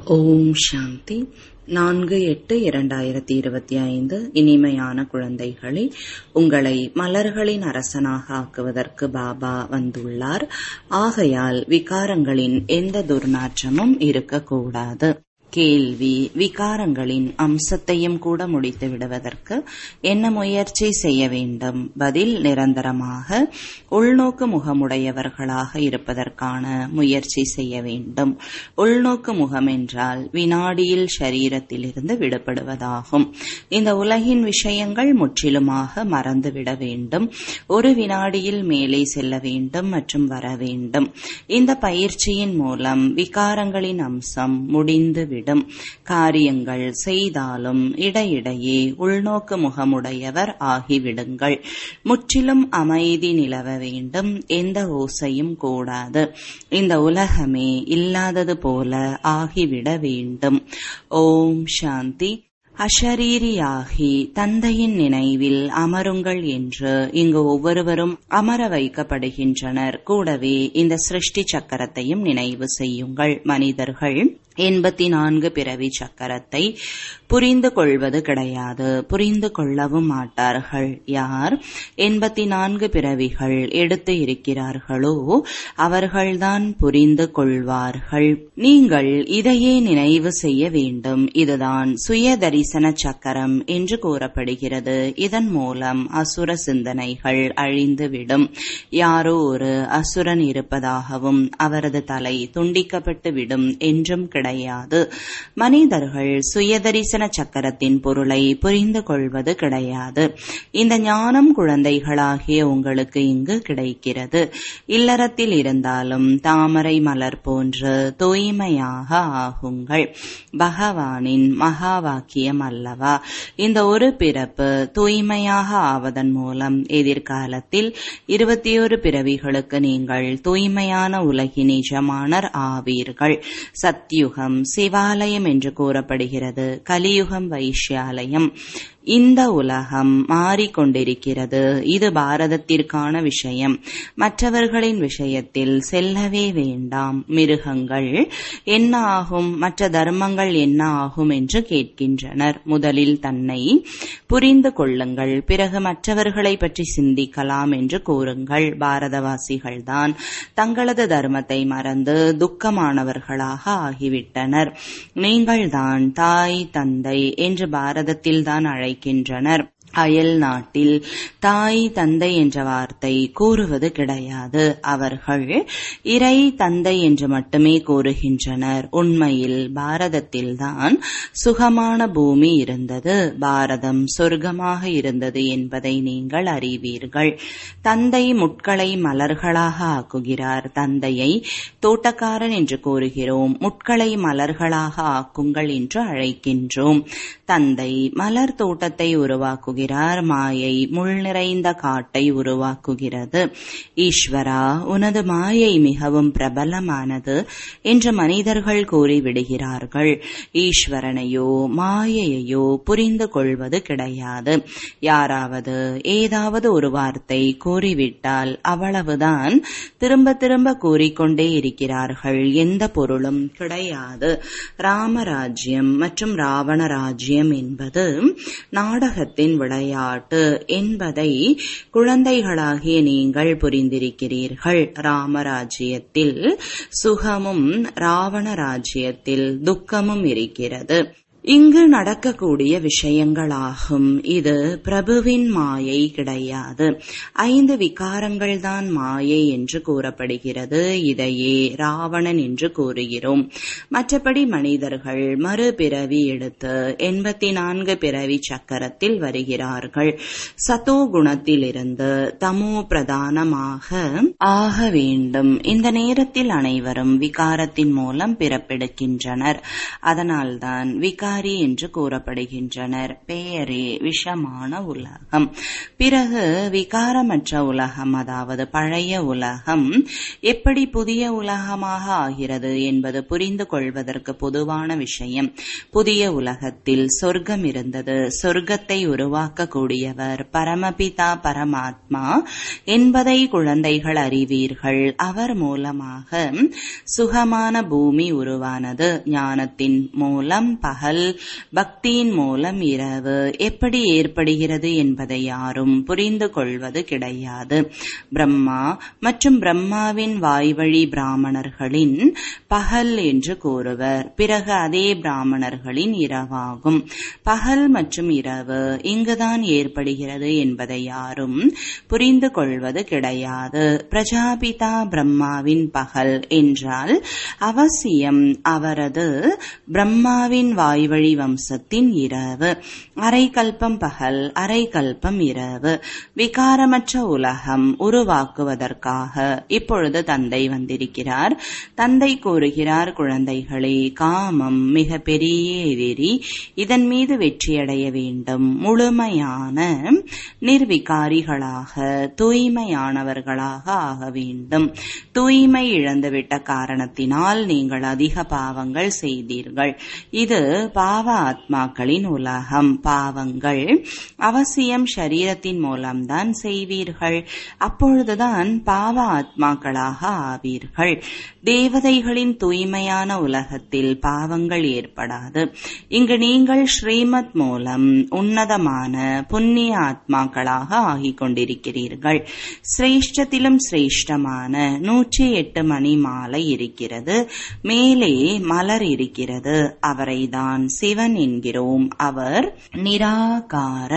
ஓம் சாந்தி 4/8/2025. இனிமையான குழந்தைகளே, உங்களை மலர்களின் அரசனாக ஆக்குவதற்கு பாபா வந்துள்ளார். ஆகையால் விகாரங்களின் எந்த துர்நாற்றமும் இருக்கக்கூடாது. கேள்வி: விகாரங்களின் அம்சத்தையும் கூட முடித்து விடுவதற்கு என்ன முயற்சி செய்ய வேண்டும்? பதில்: நிரந்தரமாக உள்நோக்கு முகமுடையவர்களாக இருப்பதற்கான முயற்சி செய்ய வேண்டும். உள்நோக்கு முகம் என்றால் வினாடியில் ஷரீரத்திலிருந்து விடுபடுவதாகும். இந்த உலகின் விஷயங்கள் முற்றிலுமாக மறந்துவிட வேண்டும். ஒரு வினாடியில் மேலே செல்ல வேண்டும் மற்றும் வர வேண்டும். இந்த பயிற்சியின் மூலம் விகாரங்களின் அம்சம் முடிந்துவிடும். காரியங்கள் செய்தாலும் இடையிடையே உள்நோக்கு முகமுடையவர் ஆகிவிடுங்கள். முற்றிலும் அமைதி நிலவ வேண்டும். எந்த ஓசையும் கூடாது. இந்த உலகமே இல்லாதது போல ஆகிவிட வேண்டும். ஓம் சாந்தி. அஷரீரியாகி தந்தையின் நினைவில் அமருங்கள் என்று இங்கு ஒவ்வொருவரும் அமர வைக்கப்படுகின்றனர். கூடவே இந்த சிருஷ்டி சக்கரத்தையும் நினைவு செய்யுங்கள். மனிதர்கள் 84 பிறவி சக்கரத்தை புரிந்து கொள்வது கிடையாது. புரிந்து கொள்ளவும் மாட்டார்கள். யார் 84 பிறவிகள் எடுத்து இருக்கிறார்களோ அவர்கள்தான் புரிந்து கொள்வார்கள். நீங்கள் இதையே நினைவு செய்ய வேண்டும். இதுதான் சுய தரிசன சக்கரம் என்று கூறப்படுகிறது. இதன் மூலம் அசுர சிந்தனைகள் அழிந்துவிடும். யாரோ ஒரு அசுரன் இருப்பதாகவும் அவரது தலை துண்டிக்கப்பட்டு விடும் என்றும் கிடையாது. மனிதர்கள் சுயதரிசன சக்கரத்தின் பொருளை புரிந்து கொள்வது கிடையாது. இந்த ஞானம் குழந்தைகளாகிய உங்களுக்கு இங்கு கிடைக்கிறது. இல்லறத்தில் இருந்தாலும் தாமரை மலர் போன்று தூய்மையாக ஆகுங்கள். பகவானின் மகா வாக்கியம் அல்லவா? இந்த ஒரு பிறப்பு தூய்மையாக ஆவதன் மூலம் எதிர்காலத்தில் 21 பிறவிகளுக்கு நீங்கள் தூய்மையான உலகின் எஜமானர் ஆவீர்கள். சத்யுகம் சிவாலயம் என்று கூறப்படுகிறது. கலியுகம் வைஷ்யாலயம். இந்த உலகம் மாறிக்கொண்டிருக்கிறது. இது பாரதத்திற்கான விஷயம். மற்றவர்களின் விஷயத்தில் செல்லவே வேண்டாம். மிருகங்கள் என்ன ஆகும், மற்ற தர்மங்கள் என்ன ஆகும் என்று கேட்கின்றனர். முதலில் தன்னை புரிந்து கொள்ளுங்கள், பிறகு மற்றவர்களை பற்றி சிந்திக்கலாம் என்று கூறுங்கள். பாரதவாசிகள்தான் தங்களது தர்மத்தை மறந்து துக்கமானவர்களாக ஆகிவிட்டனர். நீங்கள்தான் தாய் தந்தை என்று பாரதத்தில்தான் அழைக்கின்றனர். அயல் நாட்டில் தாய் தந்தை என்ற வார்த்தை கூறுவது கிடையாது. அவர்கள் இறை தந்தை என்று மட்டுமே கூறுகின்றனர். உண்மையில் பாரதத்தில்தான் சுகமான பூமி இருந்தது. பாரதம் சொர்க்கமாக இருந்தது என்பதை நீங்கள் அறிவீர்கள். தந்தை முட்களை மலர்களாக ஆக்குகிறார். தந்தையை தோட்டக்காரன் என்று கூறுகிறோம். முட்களை மலர்களாக ஆக்குங்கள் என்று அழைக்கின்றோம். தந்தை மலர் தோட்டத்தை உருவாக்குகிறார். மாயை முள் நிறைந்த காட்டை உருவாக்குகிறது. ஈஸ்வரா, உனது மாயை மிகவும் பிரபலமானது என்று மனிதர்கள் கூறிவிடுகிறார்கள். ஈஸ்வரனையோ மாயையோ புரிந்து கொள்வது கிடையாது. யாராவது ஏதாவது ஒரு வார்த்தை கூறிவிட்டால் அவ்வளவுதான். திரும்ப திரும்ப கூறிக்கொண்டே இருக்கிறார்கள். எந்த பொருளும் கிடையாது. ராமராஜ்யம் மற்றும் ராவண ராஜ்யம் என்பது நாடகத்தின் விளையாட்டு என்பதை குழந்தைகளாகிய நீங்கள் புரிந்திருக்கிறீர்கள். ராமராஜ்யத்தில் சுகமும் ராவண ராஜ்யத்தில் துக்கமும் இருக்கிறது. இங்கு நடக்கக்கூடிய விஷயங்களாகும். இது பிரபுவின் மாயை கிடையாது. 5 விகாரங்கள் தான் மாயை என்று கூறப்படுகிறது. இதையே ராவணன் என்று கூறுகிறோம். மற்றபடி மனிதர்கள் மறுபிறவி எடுத்து 84 பிறவி சக்கரத்தில் வருகிறார்கள். சதோ குணத்திலிருந்து தமோ பிரதானமாக ஆக வேண்டும். இந்த நேரத்தில் அனைவரும் விகாரத்தின் மூலம் பிறப்பெடுக்கின்றனர். அதனால்தான் விகார விகாரி என்று கூறப்படுகின்றனர். பெயரே விஷமான உலகம். பிறகு விகாரமற்ற உலகம், அதாவது பழைய உலகம் எப்படி புதிய உலகமாக ஆகிறது என்பது புரிந்து கொள்வதற்கு பொதுவான விஷயம். புதிய உலகத்தில் சொர்க்கம் இருந்தது. சொர்க்கத்தை உருவாக்கக்கூடியவர் பரமபிதா பரமாத்மா என்பதை குழந்தைகள் அறிவீர்கள். அவர் மூலமாக சுகமான பூமி உருவானது. ஞானத்தின் மூலம் பகல், பக்தியின் மூலம் இரவு எப்படி ஏற்படுகிறது என்பதை யாரும் புரிந்து கொள்வது கிடையாது. பிரம்மா மற்றும் பிரம்மாவின் வாய்வழி பிராமணர்களின் பகல் என்று கூறுவர். பிறகு அதே பிராமணர்களின் இரவாகும். பகல் மற்றும் இரவு இங்குதான் ஏற்படுகிறது என்பதை யாரும் புரிந்து கொள்வது கிடையாது. பிரஜாபிதா பிரம்மாவின் பகல் என்றால் அவசியம் அவரது பிரம்மாவின் வாய்வழி வம்சத்தின் இரவு. அரை கல்பம் பகல், அரை கல்பம் இரவு. விகாரமற்ற உலகம் உருவாக்குவதற்காக இப்பொழுது தந்தை வந்திருக்கிறார். தந்தை கூறுகிறார், குழந்தைகளே, காமம் மிக பெரிய எதிரி. இதன் மீது வெற்றியடைய வேண்டும். முழுமையான நிர்விகாரிகளாக, தூய்மையானவர்களாக ஆக வேண்டும். தூய்மை இழந்துவிட்ட காரணத்தினால் நீங்கள் அதிக பாவங்கள் செய்தீர்கள். இது பாவ ஆத்மாக்களின் உலகம். பாவங்கள் அவசியம் சரீரத்தின் மூலம்தான் செய்வீர்கள். அப்பொழுதுதான் பாவ ஆத்மாக்களாக ஆவீர்கள். தேவதைகளின் தூய்மையான உலகத்தில் பாவங்கள் ஏற்படாது. இங்கு நீங்கள் ஸ்ரீமத் மூலம் உன்னதமான புண்ணிய ஆத்மாக்களாக ஆகிக் கொண்டிருக்கிறீர்கள். சிரேஷ்டத்திலும் சிரேஷ்டமான 108 மணி மாலை இருக்கிறது. மேலே மலர் இருக்கிறது. அவரைதான் சிவன் என்கிறோம். அவர் நிராகார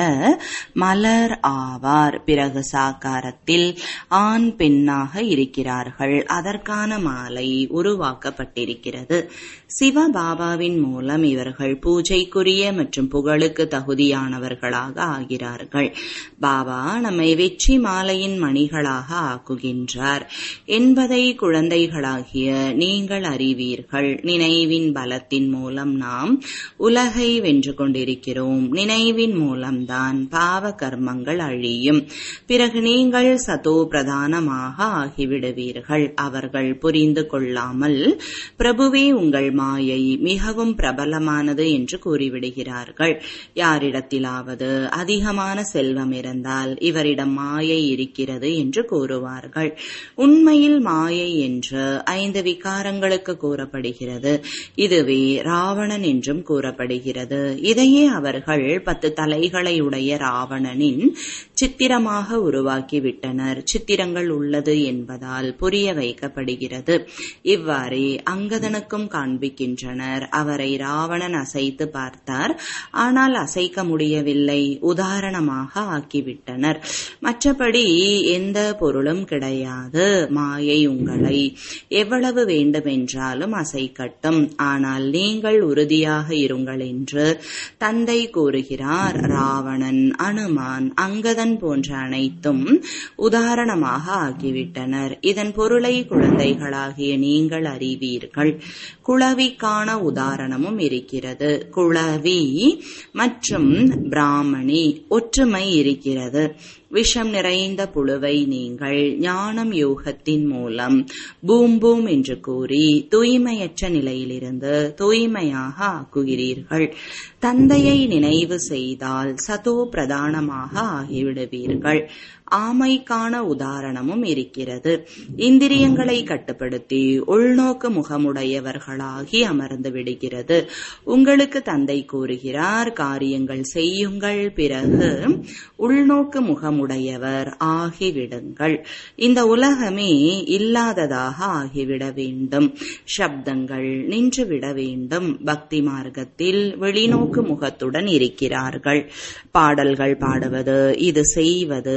மலர் ஆவார். பிறகு சாகாரத்தில் ஆண் பெண்ணாக இருக்கிறார்கள். அதற்கான மாலை உருவாக்கப்பட்டிருக்கிறது. சிவபாபாவின் மூலம் இவர்கள் பூஜைக்குரிய மற்றும் புகழுக்கு தகுதியானவர்களாக ஆகிறார்கள். பாபா நம்மை வெற்றி மாலையின் மணிகளாக ஆக்குகின்றார் என்பதை குழந்தைகளாகிய நீங்கள் அறிவீர்கள். நினைவின் பலத்தின் மூலம் நாம் உலகை வென்று கொண்டிருக்கிறோம். நினைவின் மூலம்தான் பாவ கர்மங்கள் அழியும். பிறகு நீங்கள் சதோ பிரதானமாக ஆகிவிடுவீர்கள். அவர்கள் புரிந்து கொள்ளாமல் பிரபுவே உங்கள் மாயை மிகவும் பிரபலமானது என்று கூறிவிடுகிறார்கள். யாரிடத்திலாவது அதிகமான செல்வம் இருந்தால் இவரிடம் மாயை இருக்கிறது என்று கூறுவார்கள். உண்மையில் மாயை என்று 5 விகாரங்களுக்கு கூறப்படுகிறது. இதுவே ராவணன் என்றும் கூறப்படுகிறது. இதையே அவர்கள் 10 தலைகளை உடைய ராவணனின் சித்திரமாக உருவாக்கிவிட்டனர். சித்திரங்கள் உள்ளது என்பதால் புரிய வைக்கப்படுகிறது. இவ்வாறே அங்கதனுக்கும் காண்பிக்கின்றனர். அவரை ராவணன் அசைத்து பார்த்தார். ஆனால் அசைக்க முடியவில்லை. உதாரணமாக ஆக்கிவிட்டனர். மற்றபடி எந்த பொருளும் கிடையாது. மாயை உங்களை எவ்வளவு வேண்டுமென்றாலும் அசைக்கட்டும். ஆனால் நீங்கள் உறுதியாக இருங்கள் என்று தந்தை கூறுகிறார். ராவணன், அனுமான், அங்கதன் போன்ற அனைத்தும் உதாரணமாக ஆகிவிட்டனர். இதன் பொருளை குழந்தைகளாகிய நீங்கள் அறிவீர்கள். குளவிக்கான உதாரணமும் இருக்கிறது. குளவி மற்றும் பிராமணி ஒற்றுமை இருக்கிறது. விஷம் நிறைந்த புழுவை நீங்கள் ஞானம் யோகத்தின் மூலம் பூம் பூம் என்று கூறி தூய்மையற்ற நிலையிலிருந்து தூய்மையாக ஆக்குகிறீர்கள். தந்தையை நினைவு செய்தால் சதோ பிரதானமாக ஆகிவிடுவீர்கள். ஆமைக்கான உதாரணமும் இருக்கிறது. இந்திரியங்களை கட்டுப்படுத்தி உள்நோக்கு முகமுடையவர்களாகி அமர்ந்து விடுகிறது. உங்களுக்கு தந்தை கூறுகிறார், காரியங்கள் செய்யுங்கள். பிறகு உள்நோக்கு முகமுடையவர் ஆகிவிடுங்கள். இந்த உலகமே இல்லாததாக ஆகிவிட வேண்டும். சப்தங்கள் நின்றுவிட வேண்டும். பக்தி மார்க்கத்தில் வெளிநோக்கு முகத்துடன் இருக்கிறார்கள். பாடல்கள் பாடுவது, இது செய்வது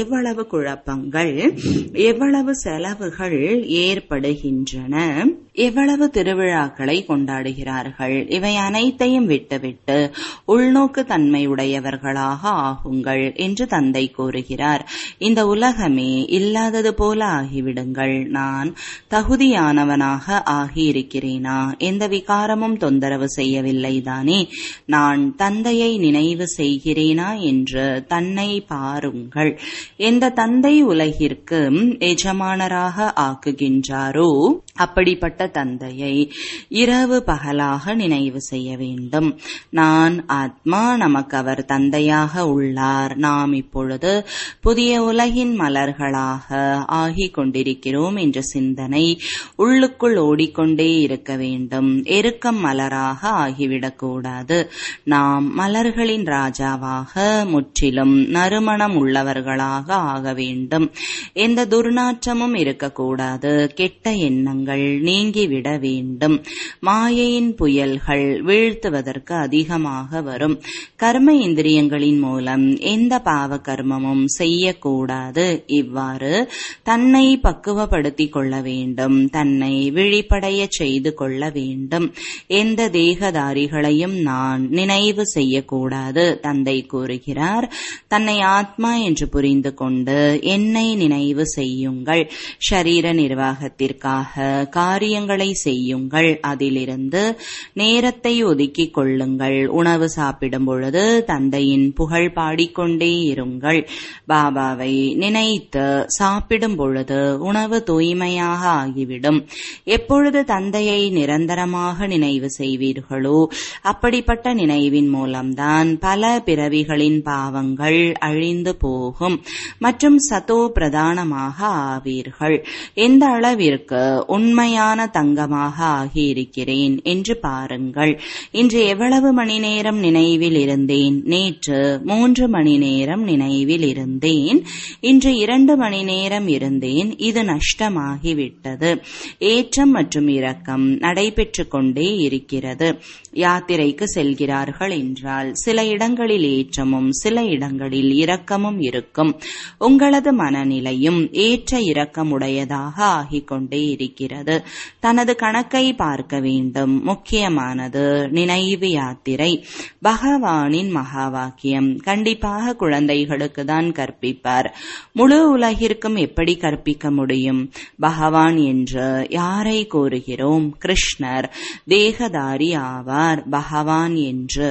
எவ்வளவு குழப்பங்கள், எவ்வளவு செலவுகள் ஏற்படுகின்றன, எவ்வளவு திருவிழாக்களை கொண்டாடுகிறார்கள். இவை அனைத்தையும் விட்டுவிட்டு உள்நோக்கு தன்மையுடையவர்களாக ஆகுங்கள் என்று தந்தை கூறுகிறார். இந்த உலகமே இல்லாதது போல ஆகிவிடுங்கள். நான் தகுதியானவனாக ஆகியிருக்கிறேனா? எந்த விகாரமும் தொந்தரவு செய்யவில்லை தானே? நான் தந்தையை நினைவு செய்கிறேனா என்று தன்னை பாருங்கள். எந்த தந்தை உலகிற்கு எஜமானராக ஆக்குகின்றாரோ அப்படிப்பட்ட தந்தையை இரவு பகலாக நினைவு செய்ய வேண்டும். நான் ஆத்மா, நமக்கு அவர் தந்தையாக உள்ளார். நாம் இப்பொழுது புதிய உலகின் மலர்களாக ஆகிக் கொண்டிருக்கிறோம் என்ற சிந்தனை உள்ளுக்குள் ஓடிக்கொண்டே இருக்க வேண்டும். எருக்கம் மலராக ஆகிவிடக்கூடாது. நாம் மலர்களின் ராஜாவாக, முற்றிலும் நறுமணம் உள்ளவர்களாக ஆக வேண்டும். எந்த துர்நாற்றமும் இருக்கக்கூடாது. கெட்ட எண்ணங்கள் நீங்கிவிட வேண்டும். மாயையின் புயல்கள் வீழ்த்துவதற்கு அதிகமாக வரும். கர்ம இந்திரியங்களின் மூலம் எந்த பாவ கர்மமும் செய்யக்கூடாது. இவ்வாறு தன்னை பக்குவப்படுத்திக் கொள்ள வேண்டும். தன்னை விழிப்படைய செய்து கொள்ள வேண்டும். எந்த தேகதாரிகளையும் நான் நினைவு செய்யக்கூடாது. தந்தை கூறுகிறார், தன்னை ஆத்மா என்று புரிந்து கொண்டு என்னை நினைவு செய்யுங்கள். ஷரீர நிர்வாகத்திற்காக காரியங்களை செய்யுங்கள். அதிலிருந்து நேரத்தை ஒதுக்கிக் கொள்ளுங்கள். உணவு சாப்பிடும் பொழுது தந்தையின் புகழ் பாடிக்கொண்டே இருங்கள். பாபாவை நினைத்து சாப்பிடும் பொழுது உணவு தூய்மையாக ஆகிவிடும். எப்பொழுது தந்தையை நிரந்தரமாக நினைவு செய்வீர்களோ அப்படிப்பட்ட நினைவின் மூலம்தான் பல பிறவிகளின் பாவங்கள் அழிந்து போகும் மற்றும் சதோ பிரதானமாக ஆவீர்கள். எந்த அளவிற்கு உண்மையான தங்கமாக ஆகியிருக்கிறேன் என்று பாருங்கள். இன்று எவ்வளவு மணி நேரம் நினைவில் இருந்தேன்? நேற்று 3 மணி நேரம் நினைவில் இருந்தேன். இன்று 2 மணி நேரம் இருந்தேன். இது நஷ்டமாகிவிட்டது. ஏற்றம் மற்றும் இரக்கம் நடைபெற்றுக் கொண்டே இருக்கிறது. யாத்திரைக்கு செல்கிறார்கள் என்றால் சில இடங்களில் ஏற்றமும் சில இடங்களில் இரக்கமும் இருக்கும். உங்களது மனநிலையும் ஏற்ற இரக்கமுடையதாக ஆகிக் கொண்டே இருக்கிறது. தனது கணக்கை பார்க்க வேண்டும். முக்கியமானது நினைவு யாத்திரை. பகவானின் மகா வாக்கியம் கண்டிப்பாக குழந்தைகளுக்கு தான் கற்பிப்பார். முழு உலகிற்கும் எப்படி கற்பிக்க முடியும்? பகவான் என்று யாரை கூறுகிறோம்? கிருஷ்ணர் தேகதாரி ஆவார். பகவான் என்று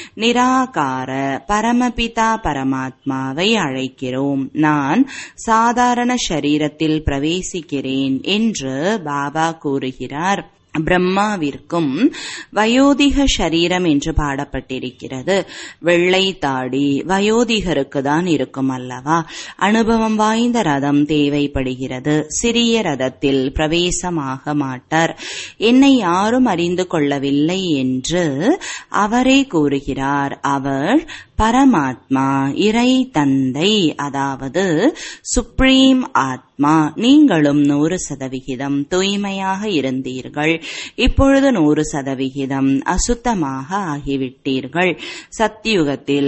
நிராகார பரமபிதா பரமாத்மாவை அழைக்கிறோம். நான் சாதாரண ஷரீரத்தில் பிரவேசிக்கிறேன் என்று பாபா கூறுகிறார். பிரம்மாவிற்கும் வயோதிக சரீரம் என்று பாடப்பட்டிருக்கிறது. வெள்ளை தாடி வயோதிகருக்கு தான் இருக்கும் அல்லவா? அனுபவம் வாய்ந்த ரதம் தேவைப்படுகிறது. சிறிய ரதத்தில் பிரவேசமாக மாட்டார். என்னை யாரும் அறிந்து கொள்ளவில்லை என்று அவரே கூறுகிறார். அவர் பரமாத்மா, இறை தந்தை, அதாவது சுப்ரீம் ஆத்மா. நீங்களும் 100% தூய்மையாக இருந்தீர்கள். இப்பொழுது 100% அசுத்தமாக ஆகிவிட்டீர்கள். சத்யுகத்தில்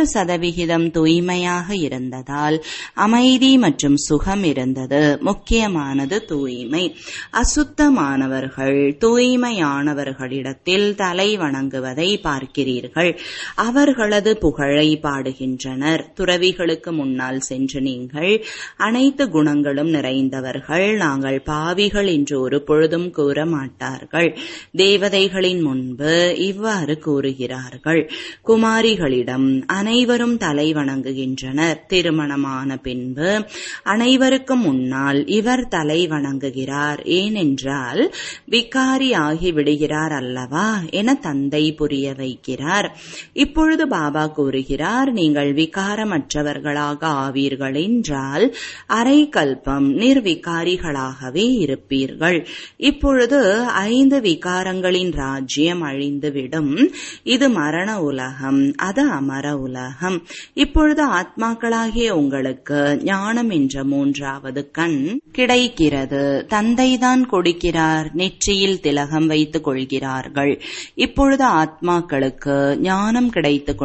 100% தூய்மையாக இருந்ததால் அமைதி மற்றும் சுகம் இருந்தது. முக்கியமானது தூய்மை. அசுத்தமானவர்கள் தூய்மையானவர்களிடத்தில் தலை வணங்குவதை பார்க்கிறீர்கள். அவர்களது புகழை பாடுகின்றனர். துறவிகளுக்கு முன்னால் சென்று நீங்கள் அனைத்து குணங்களும் நிறைந்தவர்கள், நாங்கள் பாவிகள் என்று ஒரு பொழுதும் கூற மாட்டார்கள். தேவதைகளின் முன்பு இவ்வாறு கூறுகிறார்கள். குமாரிகளிடம் அனைவரும் தலை வணங்குகின்றனர். திருமணமான பின்பு அனைவருக்கும் முன்னால் இவர் தலை வணங்குகிறார். ஏனென்றால் விகாரி ஆகிவிடுகிறார் அல்லவா என தந்தை புரிய வைக்கிறார். இப்பொழுது பாபா கூறுகிறார், நீங்கள் விகாரமற்றவர்களாக ஆவீர்கள் என்றால் அரை கல்பம் நிர்விகாரிகளாகவே இருப்பீர்கள். இப்பொழுது 5 விகாரங்களின் ராஜ்யம் அழிந்துவிடும். இது மரண உலகம், அது அமர உலகம். இப்பொழுது ஆத்மாக்களாகிய உங்களுக்கு ஞானம் என்ற 3வது கண் கிடைக்கிறது. தந்தைதான் கொடுக்கிறார். நெற்றியில் திலகம் வைத்துக் கொள்கிறார்கள். இப்பொழுது ஆத்மாக்களுக்கு ஞானம் கிடைத்துக் கொண்டிருக்கிறது.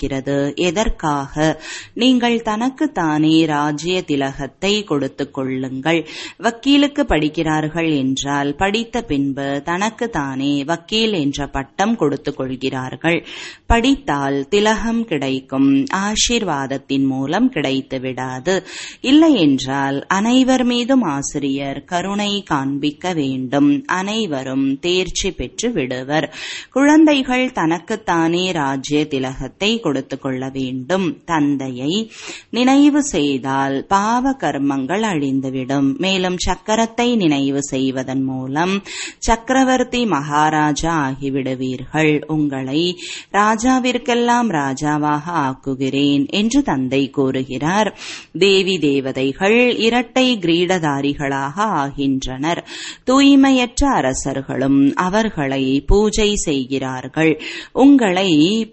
இருக்கிறது. எதற்காக? நீங்கள் தனக்குத்தானே ராஜ்ய திலகத்தை கொடுத்துக் கொள்ளுங்கள். வக்கீலுக்கு படிக்கிறார்கள் என்றால் படித்த பின்பு தனக்குத்தானே வக்கீல் என்ற பட்டம் கொடுத்துக் கொள்கிறார்கள். படித்தால் திலகம் கிடைக்கும், ஆசீர்வாதத்தின் மூலம் கிடைத்து விடாது. இல்லை என்றால் அனைவர் மீதும் ஆசிரியர் கருணை காண்பிக்க வேண்டும். அனைவரும் தேர்ச்சி பெற்று விடுவர். குழந்தைகள் தனக்குத்தானே ராஜ்ய திலகத்தை கொடுத்துக் கொள்ள வேண்டும். தந்தையை நினைவு செய்தால் பாவ கர்மங்கள் அழிந்துவிடும். மேலும் சக்கரத்தை நினைவு செய்வதன் மூலம் சக்கரவர்த்தி மகாராஜா ஆகிவிடுவீர்கள். உங்களை ராஜாவிற்கெல்லாம் ராஜாவாக ஆக்குகிறேன் என்று தந்தை கூறுகிறார். தேவி தேவதைகள் இரட்டை கிரீடதாரிகளாக ஆகின்றனர். தூய்மையற்ற அரசர்களும் அவர்களை பூஜை செய்கிறார்கள். உங்களை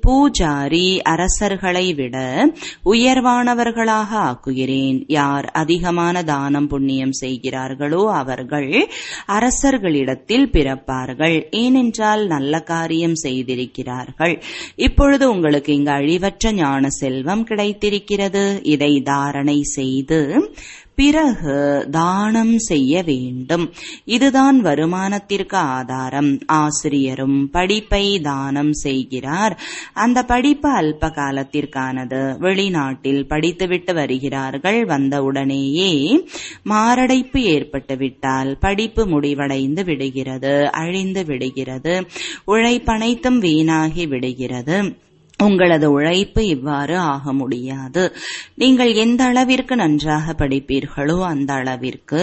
பூஜாரி அரசர்களை விட உயர்வானவர்களாக ஆக்குகிறேன். யார் அதிகமான தானம் புண்ணியம் செய்கிறார்களோ அவர்கள் அரசர்களிடத்தில் பிறப்பார்கள். ஏனென்றால் நல்ல காரியம் செய்திருக்கிறார்கள். இப்பொழுது உங்களுக்கு இங்கு அழிவற்ற ஞான செல்வம் கிடைத்திருக்கிறது. இதை தாரணை செய்து பிறகு தானம் செய்ய வேண்டும். இதுதான் வருமானத்திற்கு ஆதாரம். ஆசிரியரும் படிப்பை தானம் செய்கிறார். அந்த படிப்பு அல்ப காலத்திற்கானது. வெளிநாட்டில் படித்துவிட்டு வருகிறார்கள். வந்தவுடனேயே மாரடைப்பு ஏற்பட்டுவிட்டால் படிப்பு முடிவடைந்து விடுகிறது, அழிந்து விடுகிறது. உழைப்பனைத்தும் வீணாகி விடுகிறது. உங்களது உழைப்பு இவ்வாறு ஆக முடியாது. நீங்கள் எந்த அளவிற்கு நன்றாக படிப்பீர்களோ அந்த அளவிற்கு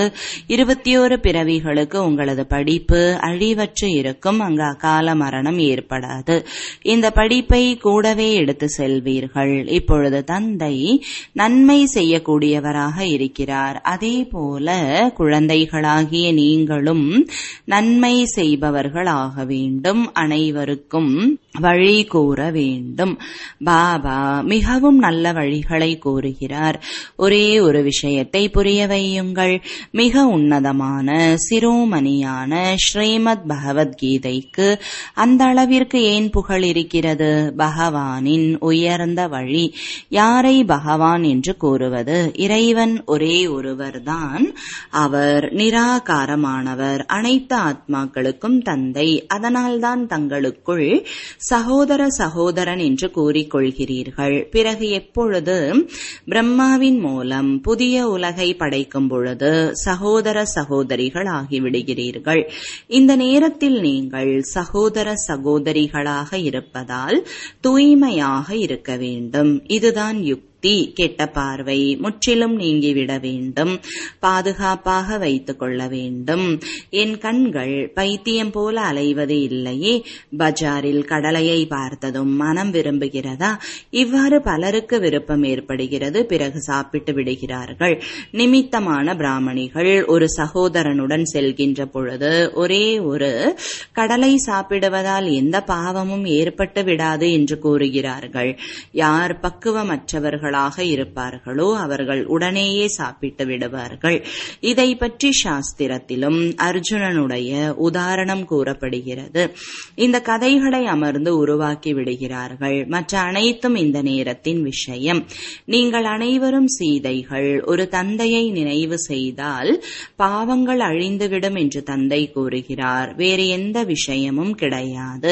21 பிறவிகளுக்கு உங்களது படிப்பு அழிவற்று இருக்கும். அங்கு அகால மரணம் ஏற்படாது. இந்த படிப்பை கூடவே எடுத்து செல்வீர்கள். இப்பொழுது தந்தை நன்மை செய்யக்கூடியவராக இருக்கிறார். அதே போல குழந்தைகளாகிய நீங்களும் நன்மை செய்பவர்கள் ஆக வேண்டும். அனைவருக்கும் வழி கூற வேண்டும். பாபா மிகவும் நல்ல வழிகளை கூறுகிறார். ஒரே ஒரு விஷயத்தை புரிய வையுங்கள். மிக உன்னதமான சிரோமணியான ஸ்ரீமத் பகவத்கீதைக்கு அந்த அளவிற்கு ஏன் புகழ் இருக்கிறது? பகவானின் உயர்ந்த வழி. யாரை பகவான் என்று கூறுவது? இறைவன் ஒரே ஒருவர்தான். அவர் நிராகாரமானவர், அனைத்து ஆத்மாக்களுக்கும் தந்தை. அதனால்தான் தங்களுக்குள் சகோதர சகோதரன் என்று கூறிக்கொள்கிறீர்கள். பிறகு எப்பொழுது பிரம்மாவின் மூலம் புதிய உலகை படைக்கும் பொழுது சகோதர சகோதரிகள் ஆகிவிடுகிறீர்கள். இந்த நேரத்தில் நீங்கள் சகோதர சகோதரிகளாக இருப்பதால் தூய்மையாக இருக்க வேண்டும். இதுதான் யுக்தி. கெட்ட பார்வை முற்றிலும் நீங்கிவிட வேண்டும். பாதுகாப்பாக வைத்துக் கொள்ள வேண்டும். என் கண்கள் பைத்தியம் போல அலைவது இல்லையே. பஜாரில் கடலையை பார்த்ததும் மனம் விரும்புகிறதா? இவ்வாறு பலருக்கு விருப்பம் ஏற்படுகிறது. பிறகு சாப்பிட்டு விடுகிறார்கள். நிமித்தமான பிராமணிகள் ஒரு சகோதரனுடன் செல்கின்ற பொழுது ஒரே ஒரு கடலை சாப்பிடுவதால் எந்த பாவமும் ஏற்பட்டு விடாது என்று கூறுகிறார்கள். யார் பக்குவமற்றவர்கள் இருப்பார்களோ அவர்கள் உடனேயே சாப்பிட்டு விடுவார்கள். இதை பற்றி சாஸ்திரத்திலும் அர்ஜுனனுடைய உதாரணம் கூறப்படுகிறது. இந்த கதைகளை அமர்ந்து உருவாக்கி விடுகிறார்கள். மற்ற அனைத்தும் இந்த நேரத்தின் விஷயம். நீங்கள் அனைவரும் சீதைகள். ஒரு தந்தையை நினைவு செய்தால் பாவங்கள் அழிந்துவிடும் என்று தந்தை கூறுகிறார். வேறு எந்த விஷயமும் கிடையாது.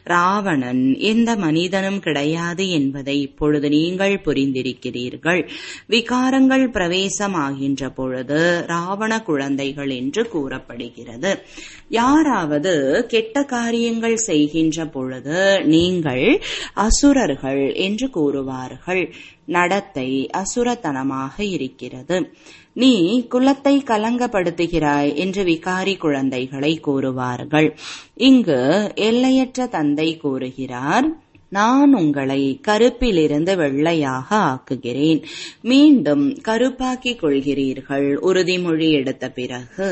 ராவணன் எந்த மனிதனும் கிடையாது என்பதை இப்பொழுது நீங்கள் புரிந்து இருக்கிறீர்கள். விகாரங்கள் பிரவேசமாகின்ற பொழுது ராவண குழந்தைகள் என்று கூறப்படுகிறது. யாராவது கெட்ட காரியங்கள் செய்கின்ற பொழுது நீங்கள் அசுரர்கள் என்று கூறுவார்கள். நடத்தை அசுரத்தனமாக இருக்கிறது. நீ குலத்தை கலங்கப்படுத்துகிறாய் என்று விகாரி குழந்தைகளை கூறுவார்கள். இங்கு எல்லையற்ற தந்தை கூறுகிறார், நான் உங்களை கருப்பிலிருந்து வெள்ளையாக ஆக்குகிறேன். மீண்டும் கருப்பாக்கிக் கொள்கிறீர்கள். உறுதிமொழி எடுத்த பிறகு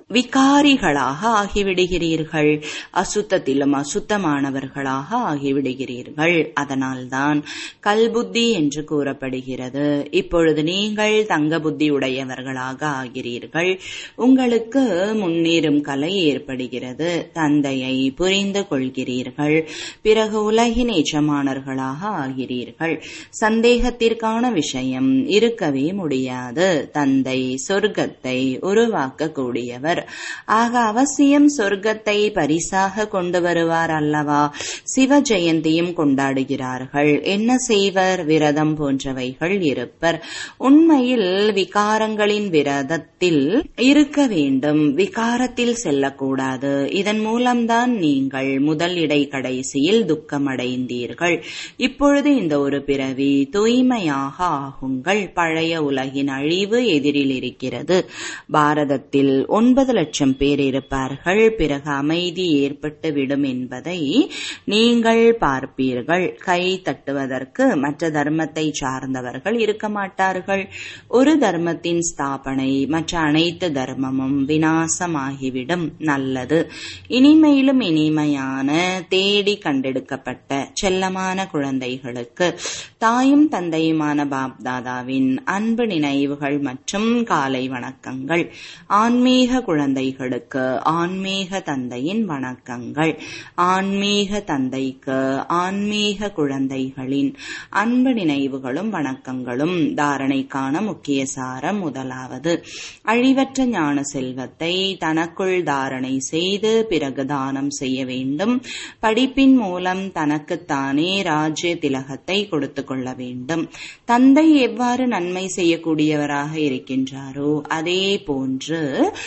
விகாரிகளாக ஆகிவிடுகிறீர்கள். அசுத்தத்திலும் அசுத்தமானவர்களாக ஆகிவிடுகிறீர்கள். அதனால்தான் கல்புத்தி என்று கூறப்படுகிறது. இப்பொழுது நீங்கள் தங்க புத்தி உடையவர்களாக ஆகிறீர்கள். உங்களுக்கு முன்னேறும் கலை ஏற்படுகிறது. தந்தையை புரிந்து கொள்கிறீர்கள். பிறகு உலகின் எஜமானர்களாக ஆகிறீர்கள். சந்தேகத்திற்கான விஷயம் இருக்கவே முடியாது. தந்தை சொர்க்கத்தை உருவாக்கக்கூடியவர். ஆக அவசியம் சொர்க்கத்தை பரிசாக கொண்டு வருவார் அல்லவா? சிவ ஜெயந்தியும் கொண்டாடுகிறார்கள். என்ன செய்வர்? விரதம் போன்றவைகள் இருப்பர். உண்மையில் விகாரங்களின் விரதத்தில் இருக்க வேண்டும், விகாரத்தில் செல்லக்கூடாது. இதன் மூலம்தான் நீங்கள் முதல் இடை கடைசியில் துக்கமடைந்தீர்கள். இப்பொழுது இந்த ஒரு பிறவி தூய்மையாக ஆகுங்கள். பழைய உலகின் அழிவு எதிரில் இருக்கிறது. பாரதத்தில் 9 லட்சம் பேர் இருப்பார்கள். பிறகு அமைதி ஏற்பட்டு விடும் என்பதை நீங்கள் பார்ப்பீர்கள். கை தட்டுவதற்கு மற்ற தர்மத்தை சார்ந்தவர்கள் இருக்க மாட்டார்கள். ஒரு தர்மத்தின் ஸ்தாபனை மற்ற அனைத்து தர்மமும் விநாசமாகிவிடும். நல்லது. இனிமையிலும் இனிமையான தேடி கண்டெடுக்கப்பட்ட செல்லமான குழந்தைகளுக்கு தாயும் தந்தையுமான பாப்தாதாவின் அன்பு நினைவுகள் மற்றும் காலை வணக்கங்கள். ஆன்மீக குழந்தைகளுக்கு ஆன்மீக தந்தையின் வணக்கங்கள். ஆன்மீக தந்தைக்கு ஆன்மீக குழந்தைகளின் அன்பு நினைவுகளும் வணக்கங்களும். தாரணைக்கான முக்கிய சாரம். முதலாவது, அழிவற்ற ஞான செல்வத்தை தனக்குள் தாரணை செய்து பிறகு தானம் செய்ய வேண்டும். படிப்பின் மூலம் தனக்குத்தானே ராஜ்ய திலகத்தை கொடுத்து கொள்ள வேண்டும். தந்தை எவ்வாறு நன்மை செய்யக்கூடியவராக இருக்கின்றாரோ அதே போன்று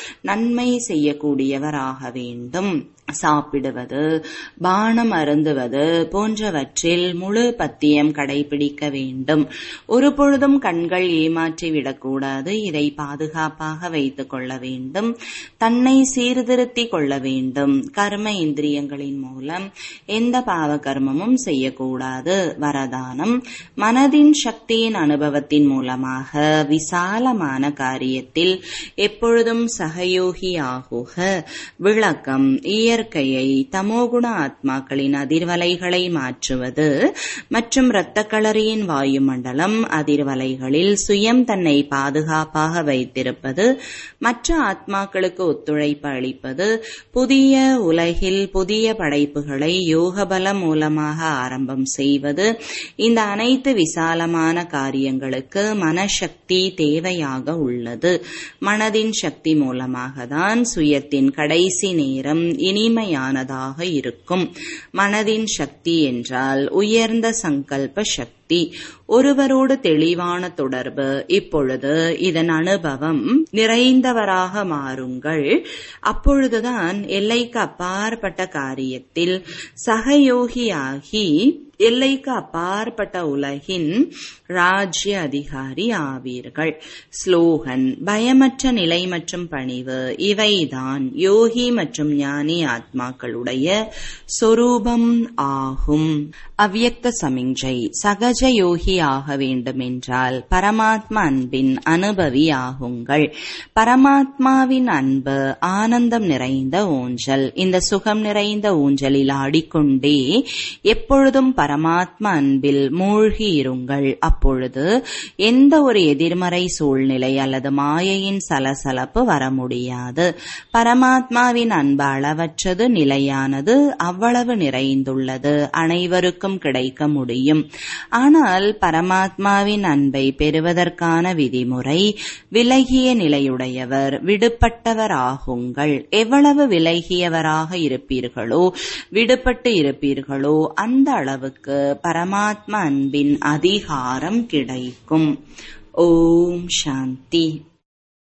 நன்மை செய்யக்கூடியவராக வேண்டும். சாப்பிடுவது, பானம் அருந்துவது போன்றவற்றில் முழு பத்தியம் கடைபிடிக்க வேண்டும். ஒரு பொழுதும் கண்கள் ஏமாற்றிவிடக்கூடாது. இதை பாதுகாப்பாக வைத்துக் கொள்ள வேண்டும். தன்னை சீர்திருத்திக் கொள்ள வேண்டும். கர்ம இந்திரியங்களின் மூலம் எந்த பாவ கர்மமும் செய்யக்கூடாது. வரதானம், மனதின் சக்தியின் அனுபவத்தின் மூலமாக விசாலமான காரியத்தில் எப்பொழுதும் சகயோகியாகுக. விளக்கம், இயற்கையை தமோகுண ஆத்மாக்களின் அதிர்வலைகளை மாற்றுவது மற்றும் இரத்த களரியின் வாயுமண்டலம் அதிர்வலைகளில் சுயம் தன்னை பாதுகாப்பாக வைத்திருப்பது, மற்ற ஆத்மாக்களுக்கு ஒத்துழைப்பு அளிப்பது, புதிய உலகில் புதிய படைப்புகளை யோகபலம் மூலமாக ஆரம்பம் செய்வது, இந்த அனைத்து விசாலமான காரியங்களுக்கு மனசக்தி தேவையாக உள்ளது. மனதின் சக்தி மூலமாக தான் சுயத்தின் கடைசி நேரம் இனிமையானதாக இருக்கும். மனதின் சக்தி என்றால் உயர்ந்த சங்கல்ப சக்தி. ஒருவரோடு தெளிவான தொடர்பு. இப்பொழுது இதன் அனுபவம் நிறைந்தவராக மாறுங்கள். அப்பொழுதுதான் எல்லைக்கு அப்பாற்பட்ட காரியத்தில் சகயோகியாகி எல்லைக்கு அப்பாற்பட்ட உலகின் ராஜ்ய அதிகாரி ஆவீர்கள். ஸ்லோகன், பயமற்ற நிலை மற்றும் பணிவு இவைதான் யோகி மற்றும் ஞானி ஆத்மாக்களுடைய சொரூபம் ஆகும். அவ்யக்த சமிஞ்சை, சகஜ யோகி ஆக வேண்டுமென்றால் பரமாத்மா அன்பின் அனுபவி ஆகுங்கள். பரமாத்மாவின் அன்பு ஆனந்தம் நிறைந்த ஊஞ்சல். இந்த சுகம் நிறைந்த ஊஞ்சலில் ஆடிக்கொண்டே எப்பொழுதும் பரமாத்மா அன்பில் மூழ்கி இருங்கள். அப்பொழுது எந்த ஒரு எதிர்மறை சூழ்நிலை அல்லது மாயையின் சலசலப்பு வர முடியாது. பரமாத்மாவின் அன்பு அளவற்றது, நிலையானது, அவ்வளவு நிறைந்துள்ளது, அனைவருக்கும் கிடைக்க முடியும். ஆனால் பரமாத்மாவின் அன்பை பெறுவதற்கான விதிமுறை, விலகிய நிலையுடையவர், விடுபட்டவர் ஆகுங்கள். எவ்வளவு விலகியவராக இருப்பீர்களோ, விடுபட்டு இருப்பீர்களோ அந்த அளவுக்கு பரமாத்மா அன்பின் அதிகாரம் கிடைக்கும். ஓம் சாந்தி.